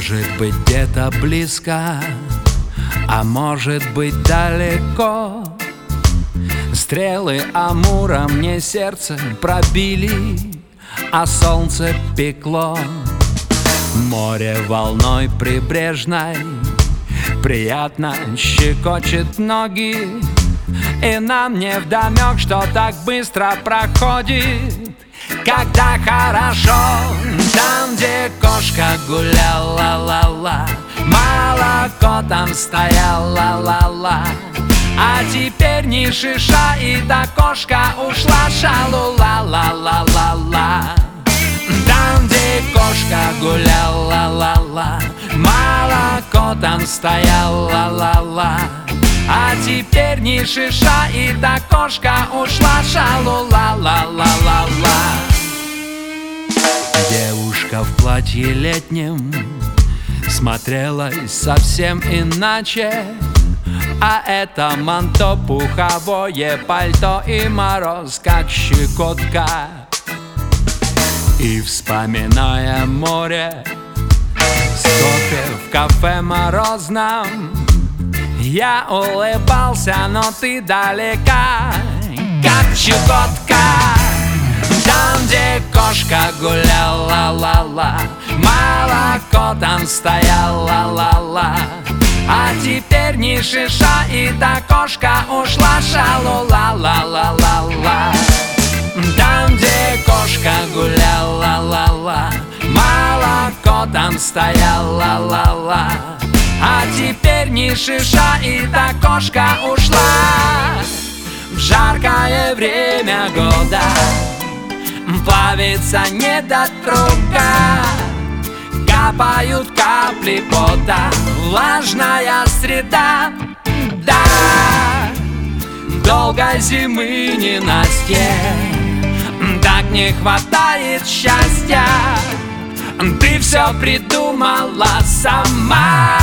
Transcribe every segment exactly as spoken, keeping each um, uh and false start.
Может быть, где-то близко, а может быть, далеко. Стрелы Амура мне сердце пробили, а солнце пекло. Море волной прибрежной приятно щекочет ноги, и нам невдомек, что так быстро проходит, когда хорошо. Там, где кошка гуляла, ла-ла, молоко там стояло, ла-ла, а теперь ни шиша, и та кошка ушла, шалу-ла-ла-ла-ла-ла. Там, где кошка гуляла, ла-ла, молоко там стояло, ла-ла, а теперь ни шиша, и та кошка ушла, шалу-ла-ла-ла-ла-ла. Девушка в платье летнем смотрелась совсем иначе, а это манто, пуховое пальто и мороз, как щекотка. И вспоминая море с кофе в кафе морозном, я улыбался, но ты далека, как щекотка. Там, где кошка гуляла, ла-ла, молоко там стояло, ла-ла, а теперь ни шиша, и та кошка ушла, шалу-ла-ла-ла-ла-ла. Там, где кошка гуляла, ла-ла, молоко там стояло, ла-ла, а теперь ни шиша, и та кошка ушла. В жаркое время года плавится недотруга, капают капли пота, влажная среда. Да, долгой зимы ненастье, так не хватает счастья. Ты все придумала сама.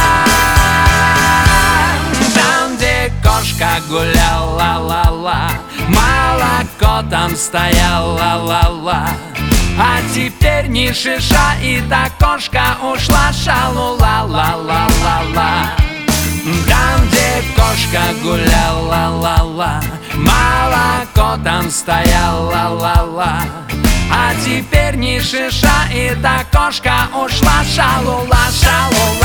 Там, где кошка гуляла, ла-ла, молоко там стояло, ла-ла, а теперь ни шиша, и та кошка ушла, шалу-ла-ла-ла-ла-ла. Там, где кошка гуляла, ла-ла, молоко там стояло, ла-ла, а теперь ни шиша, и та кошка ушла, шалу-ла, шалу-ла.